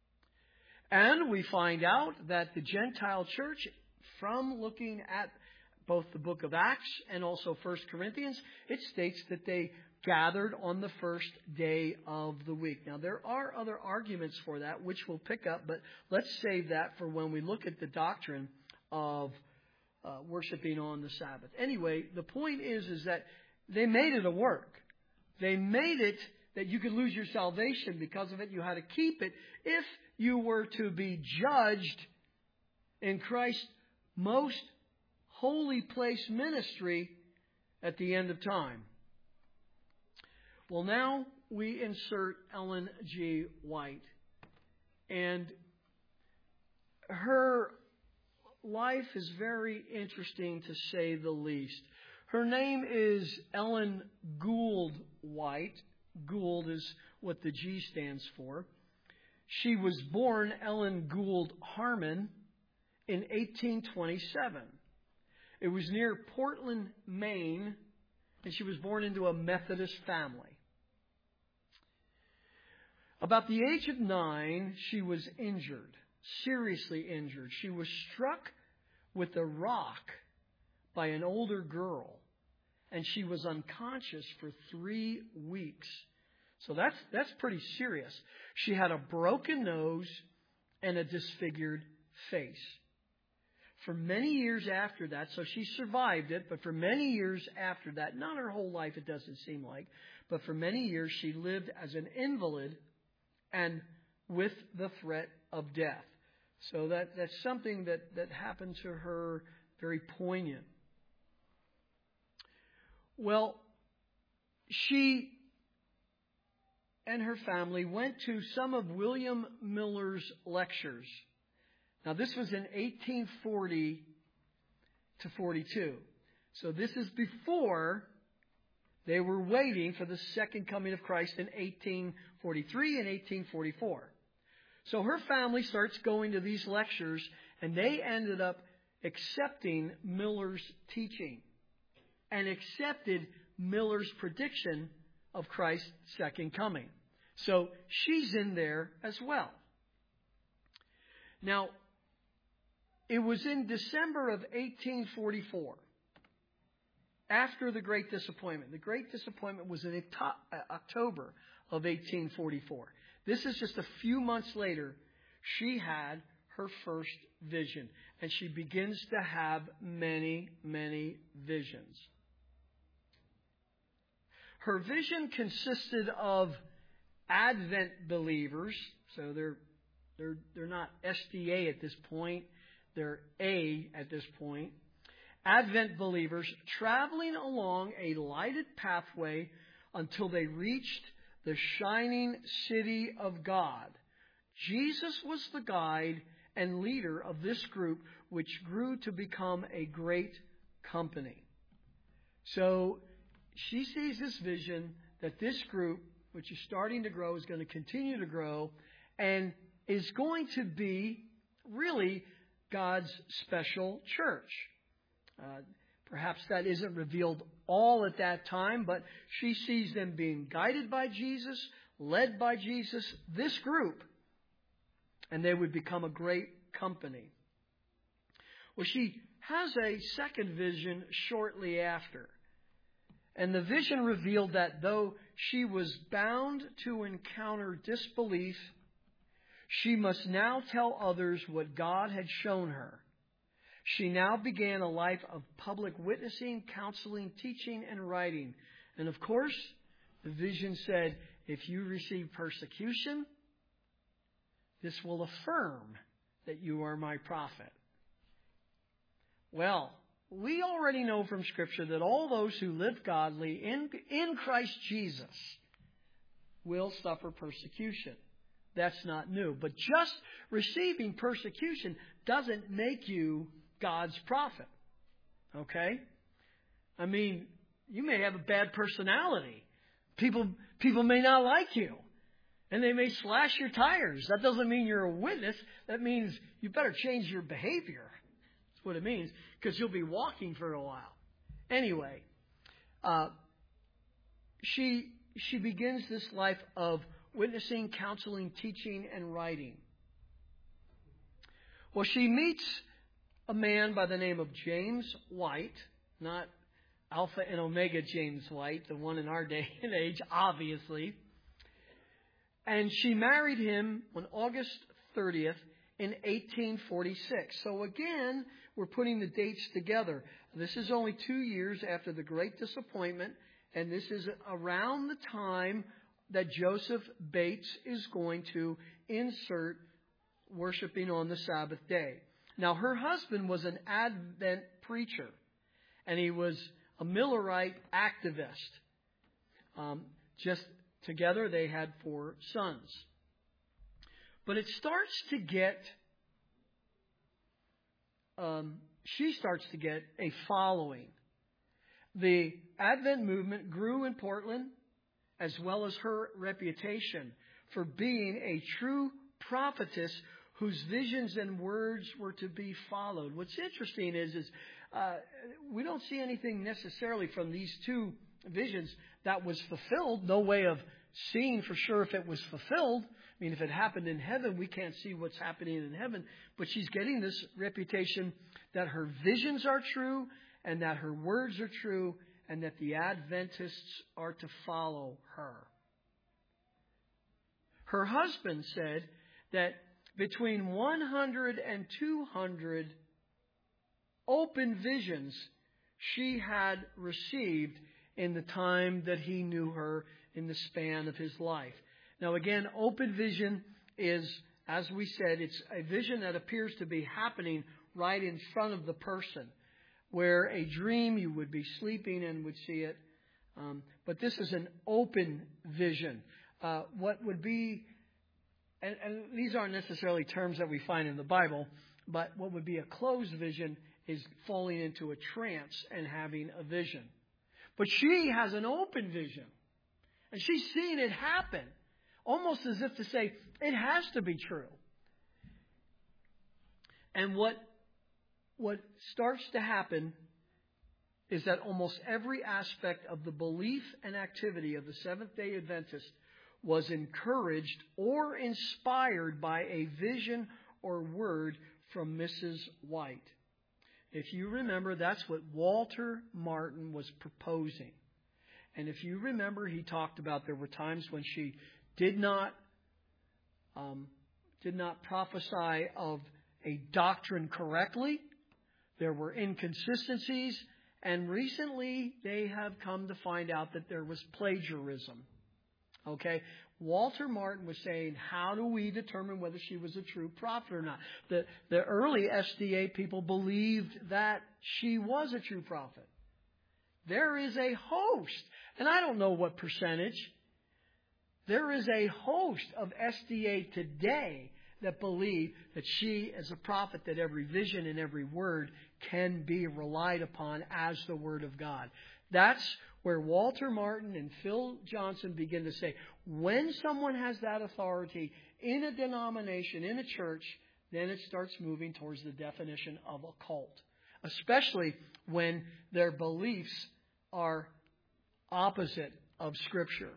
And we find out that the Gentile church, from looking at both the book of Acts and also First Corinthians, it states that they gathered on the first day of the week. Now, there are other arguments for that, which we'll pick up, but let's save that for when we look at the doctrine of uh, worshiping on the Sabbath. Anyway, the point is, is that they made it a work. They made it that you could lose your salvation because of it. You had to keep it if you were to be judged in Christ's most holy place ministry at the end of time. Well, now we insert Ellen G. White. And her life is very interesting, to say the least. Her name is Ellen Gould White. Gould is what the G stands for. She was born Ellen Gould Harmon in eighteen twenty-seven. It was near Portland, Maine, and she was born into a Methodist family. About the age of nine, she was injured, seriously injured. She was struck with a rock by an older girl, and she was unconscious for three weeks. So that's that's pretty serious. She had a broken nose and a disfigured face. For many years after that, so she survived it, but for many years after that, not her whole life it doesn't seem like, but for many years she lived as an invalid and with the threat of death. So that, that's something that, that happened to her, very poignant. Well, she and her family went to some of William Miller's lectures. Now, this was in eighteen forty to forty-two. So this is before they were waiting for the second coming of Christ in eighteen forty-three and eighteen forty-four. So her family starts going to these lectures, and they ended up accepting Miller's teaching and accepted Miller's prediction of Christ's second coming. So she's in there as well. Now, it was in December of eighteen forty-four, after the Great Disappointment. The Great Disappointment was in October of eighteen forty-four. This is just a few months later. She had her first vision, and she begins to have many, many visions. Her vision consisted of Advent believers, so they're they're they're not S D A at this point. They're A at this point. Advent believers traveling along a lighted pathway until they reached the shining city of God. Jesus was the guide and leader of this group, which grew to become a great company. So she sees this vision that this group, which is starting to grow, is going to continue to grow and is going to be really God's special church. Uh, perhaps that isn't revealed all at that time, but she sees them being guided by Jesus, led by Jesus, this group, and they would become a great company. Well, she has a second vision shortly after. And the vision revealed that though she was bound to encounter disbelief, she must now tell others what God had shown her. She now began a life of public witnessing, counseling, teaching, and writing. And of course, the vision said, if you receive persecution, this will affirm that you are my prophet. Well, we already know from Scripture that all those who live godly in, in Christ Jesus will suffer persecution. That's not new. But just receiving persecution doesn't make you God's prophet. Okay? I mean, you may have a bad personality. People, people may not like you. And they may slash your tires. That doesn't mean you're a witness. That means you better change your behavior. That's what it means. Because you'll be walking for a while. Anyway, uh, she she begins this life of witnessing, counseling, teaching, and writing. Well, she meets a man by the name of James White, not Alpha and Omega James White, the one in our day and age, obviously. And she married him on August thirtieth in eighteen forty-six. So again, we're putting the dates together. This is only two years after the Great Disappointment, and this is around the time that Joseph Bates is going to insert worshiping on the Sabbath day. Now, her husband was an Advent preacher, and he was a Millerite activist. Um, just together, they had four sons. But it starts to get, um, she starts to get a following. The Advent movement grew in Portland, as well as her reputation for being a true prophetess whose visions and words were to be followed. What's interesting is, is uh, we don't see anything necessarily from these two visions that was fulfilled. No way of seeing for sure if it was fulfilled. I mean, if it happened in heaven, we can't see what's happening in heaven. But she's getting this reputation that her visions are true and that her words are true and that the Adventists are to follow her. Her husband said that between one hundred and two hundred open visions she had received in the time that he knew her in the span of his life. Now again, open vision is, as we said, it's a vision that appears to be happening right in front of the person. Where a dream, you would be sleeping and would see it. Um, but this is an open vision. Uh, what would be, and, and these aren't necessarily terms that we find in the Bible, but what would be a closed vision is falling into a trance and having a vision. But she has an open vision. And she's seeing it happen. Almost as if to say, it has to be true. And what What starts to happen is that almost every aspect of the belief and activity of the Seventh-day Adventist was encouraged or inspired by a vision or word from Missus White. If you remember, that's what Walter Martin was proposing. And if you remember, he talked about there were times when she did not, um, did not prophesy of a doctrine correctly. There were inconsistencies, and recently they have come to find out that there was plagiarism. Okay? Walter Martin was saying, how do we determine whether she was a true prophet or not? The, the early S D A people believed that she was a true prophet. There is a host, and I don't know what percentage. There is a host of S D A today that believe that she is a prophet, that every vision and every word can be relied upon as the Word of God. That's where Walter Martin and Phil Johnson begin to say, when someone has that authority in a denomination, in a church, then it starts moving towards the definition of a cult, especially when their beliefs are opposite of Scripture.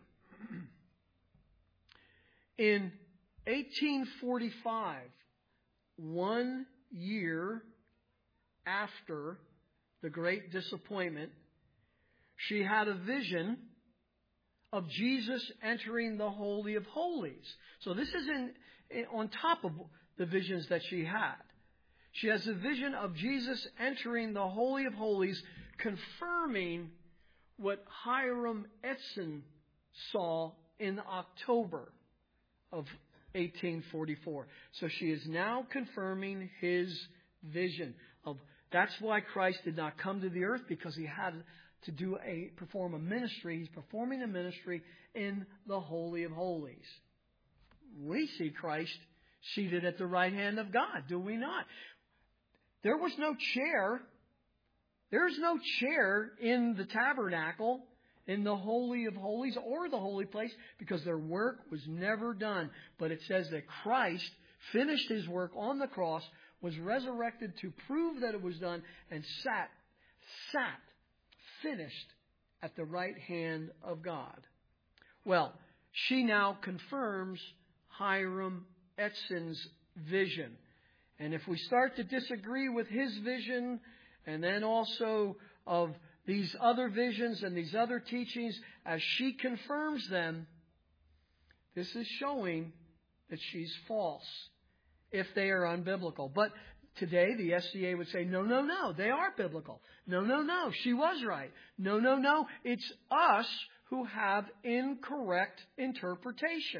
In eighteen forty-five, one year after the Great Disappointment, she had a vision of Jesus entering the Holy of Holies. So this is in, in on top of the visions that she had. She has a vision of Jesus entering the Holy of Holies, confirming what Hiram Edson saw in October of eighteen forty-four. So she is now confirming his vision of that's why Christ did not come to the earth, because he had to do a perform a ministry. He's performing a ministry in the Holy of Holies. We see Christ seated at the right hand of God, do we not? There was no chair. There's no chair in the tabernacle, in the Holy of Holies or the holy place, because their work was never done. But it says that Christ finished his work on the cross, was resurrected to prove that it was done, and sat, sat, finished at the right hand of God. Well, she now confirms Hiram Edson's vision. And if we start to disagree with his vision, and then also of these other visions and these other teachings, as she confirms them, this is showing that she's false if they are unbiblical. But today the S D A would say, no, no, no, they are biblical. No, no, no, she was right. No, no, no, it's us who have incorrect interpretation.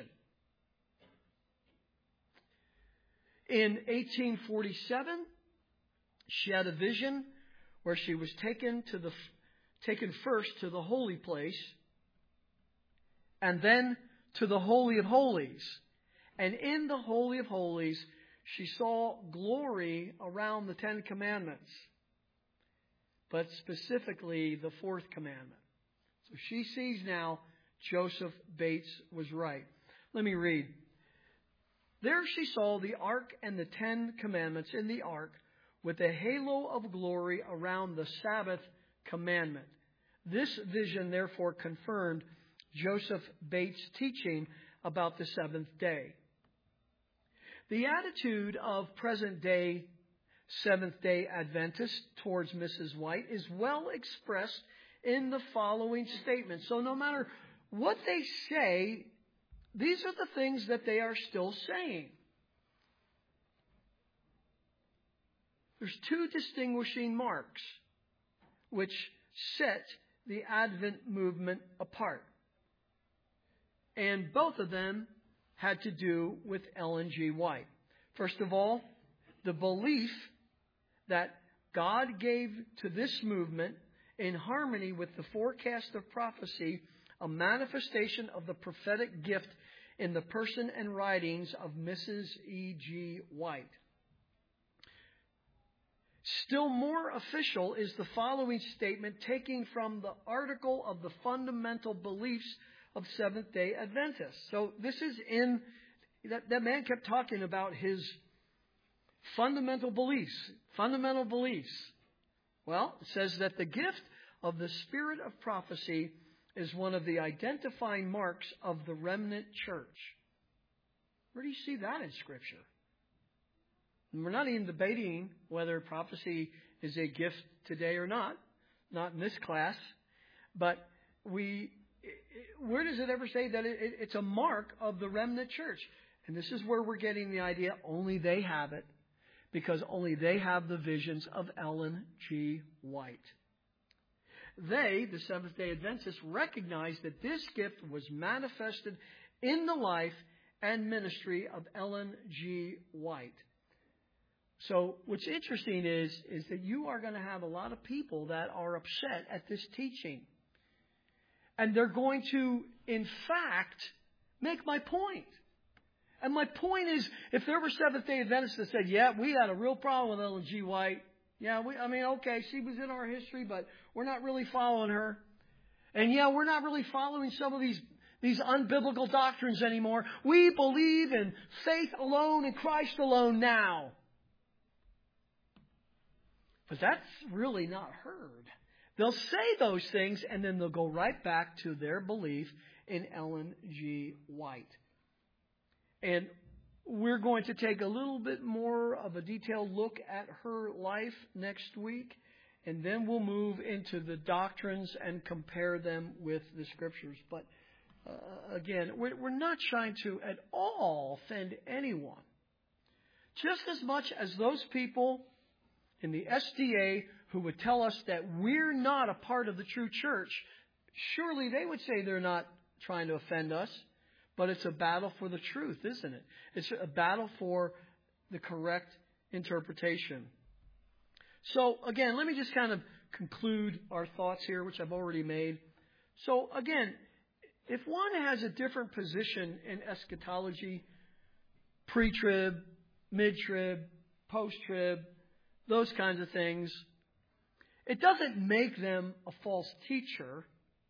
In eighteen forty-seven, she had a vision where she was taken to the taken first to the holy place and then to the Holy of Holies. And in the Holy of Holies, she saw glory around the Ten Commandments, but specifically the fourth commandment. So she sees now Joseph Bates was right. Let me read. There she saw the ark and the Ten Commandments in the ark with a halo of glory around the Sabbath commandment. This vision therefore confirmed Joseph Bates' teaching about the seventh day. The attitude of present-day Seventh-day Adventists towards Missus White is well expressed in the following statement. So no matter what they say, these are the things that they are still saying. There's two distinguishing marks which set the Advent movement apart. And both of them had to do with Ellen G. White. First of all, the belief that God gave to this movement, in harmony with the forecast of prophecy, a manifestation of the prophetic gift in the person and writings of Missus E G. White. Still more official is the following statement taken from the article of the fundamental beliefs of Seventh-day Adventists. So this is in, that, that man kept talking about his fundamental beliefs. Fundamental beliefs. Well, it says that the gift of the spirit of prophecy is one of the identifying marks of the remnant church. Where do you see that in Scripture? And we're not even debating whether prophecy is a gift today or not. Not in this class. But we, where does it ever say that it, it's a mark of the remnant church? And this is where we're getting the idea only they have it. Because only they have the visions of Ellen G. White. They, the Seventh-day Adventists, recognized that this gift was manifested in the life and ministry of Ellen G. White. So what's interesting is, is that you are going to have a lot of people that are upset at this teaching. And they're going to, in fact, make my point. And my point is, if there were Seventh-day Adventists that said, yeah, we had a real problem with Ellen G. White. Yeah, we, I mean, okay, she was in our history, but we're not really following her. And yeah, we're not really following some of these, these unbiblical doctrines anymore. We believe in faith alone and Christ alone now. But that's really not heard. They'll say those things and then they'll go right back to their belief in Ellen G. White. And we're going to take a little bit more of a detailed look at her life next week. And then we'll move into the doctrines and compare them with the Scriptures. But uh, again, we're, we're not trying to at all offend anyone. Just as much as those people in the S D A who would tell us that we're not a part of the true church, surely they would say they're not trying to offend us. But it's a battle for the truth, isn't it? It's a battle for the correct interpretation. So, again, let me just kind of conclude our thoughts here, which I've already made. So, again, if one has a different position in eschatology, pre-trib, mid-trib, post-trib, those kinds of things, it doesn't make them a false teacher.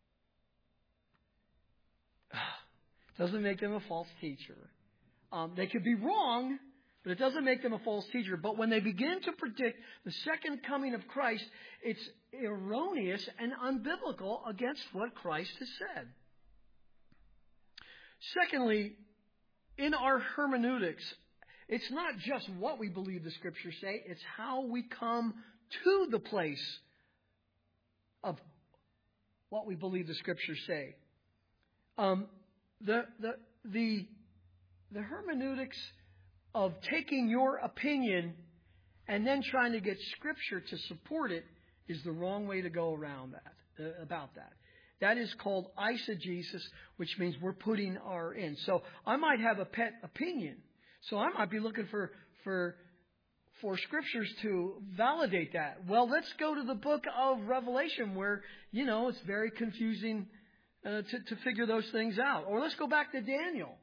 Doesn't make them a false teacher. Um, they could be wrong, but it doesn't make them a false teacher. But when they begin to predict the second coming of Christ, it's erroneous and unbiblical against what Christ has said. Secondly, in our hermeneutics, it's not just what we believe the Scriptures say, it's how we come to the place of what we believe the Scriptures say. Um, the, the, the, the hermeneutics of taking your opinion and then trying to get Scripture to support it is the wrong way to go around that, uh, about that. That is called eisegesis, which means we're putting our in. So I might have a pet opinion. So I might be looking for, for, for Scriptures to validate that. Well, let's go to the book of Revelation where, you know, it's very confusing uh, to, to figure those things out. Or let's go back to Daniel.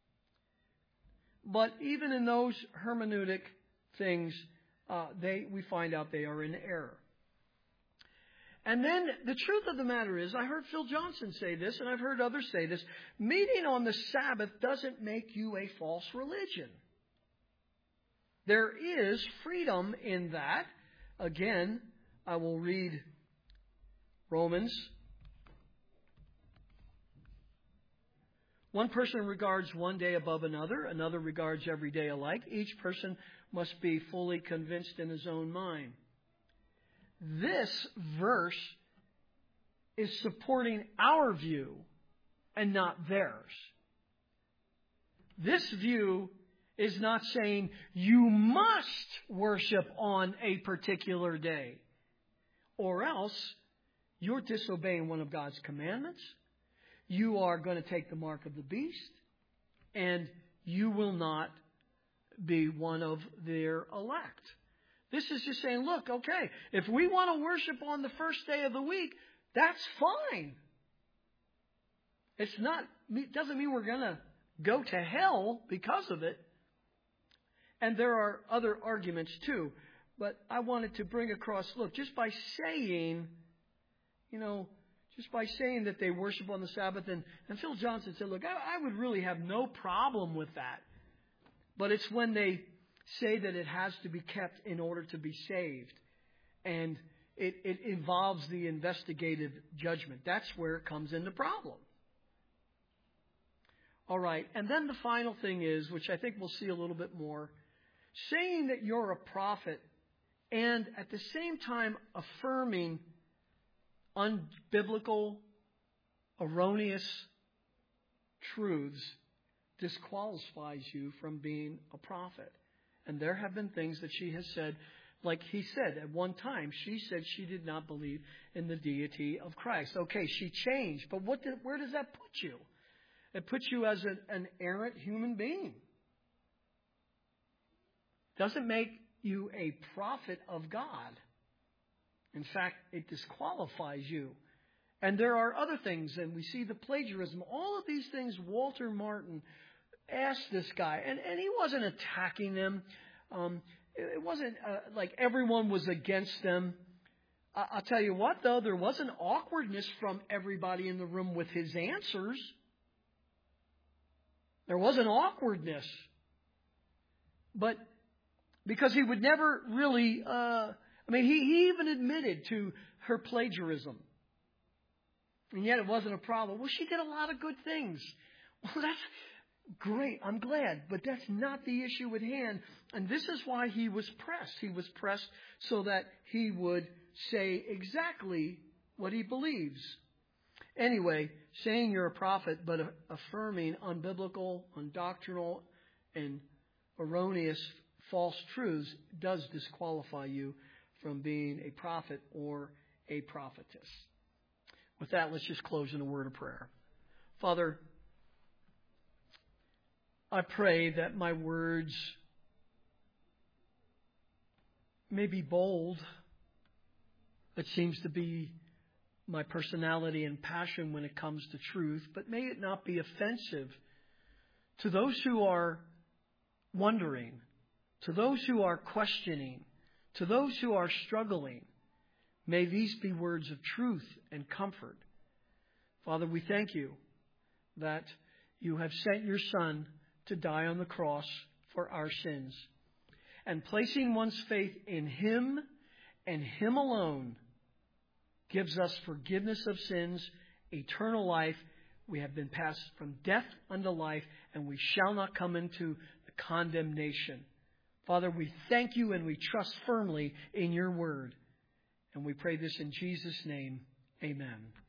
But even in those hermeneutic things, uh, they we find out they are in error. And then the truth of the matter is, I heard Phil Johnson say this, and I've heard others say this, meeting on the Sabbath doesn't make you a false religion. There is freedom in that. Again, I will read Romans. One person regards one day above another, another regards every day alike. Each person must be fully convinced in his own mind. This verse is supporting our view and not theirs. This view is not saying you must worship on a particular day, or else you're disobeying one of God's commandments. You are going to take the mark of the beast, and you will not be one of their elect. This is just saying, look, okay, if we want to worship on the first day of the week, that's fine. It's not, it doesn't mean we're going to go to hell because of it. And there are other arguments too. But I wanted to bring across, look, just by saying, you know, just by saying that they worship on the Sabbath, and, and Phil Johnson said, look, I, I would really have no problem with that. But it's when they say that it has to be kept in order to be saved. And it, it involves the investigative judgment. That's where it comes into problem. All right. And then the final thing is, which I think we'll see a little bit more, saying that you're a prophet and at the same time affirming unbiblical, erroneous truths disqualifies you from being a prophet. And there have been things that she has said, like he said at one time, she said she did not believe in the deity of Christ. Okay, she changed, but what did, where does that put you? It puts you as an, an errant human being. Doesn't make you a prophet of God. In fact, it disqualifies you. And there are other things, and we see the plagiarism. All of these things Walter Martin asked this guy, and, and he wasn't attacking them. Um, it wasn't uh, like everyone was against them. I, I'll tell you what, though, there was an awkwardness from everybody in the room with his answers. There was an awkwardness. But because he would never really, uh, I mean, he, he even admitted to her plagiarism. And yet it wasn't a problem. Well, she did a lot of good things. Well, that's great. I'm glad. But that's not the issue at hand. And this is why he was pressed. He was pressed so that he would say exactly what he believes. Anyway, saying you're a prophet but affirming unbiblical, undoctrinal, and erroneous false truths does disqualify you from being a prophet or a prophetess. With that, let's just close in a word of prayer. Father, I pray that my words may be bold. It seems to be my personality and passion when it comes to truth, but may it not be offensive to those who are wondering, to those who are questioning, to those who are struggling. May these be words of truth and comfort. Father, we thank you that you have sent your Son to die on the cross for our sins. And placing one's faith in Him and Him alone gives us forgiveness of sins, eternal life. We have been passed from death unto life, and we shall not come into the condemnation. Father, we thank you and we trust firmly in your word. And we pray this in Jesus' name. Amen.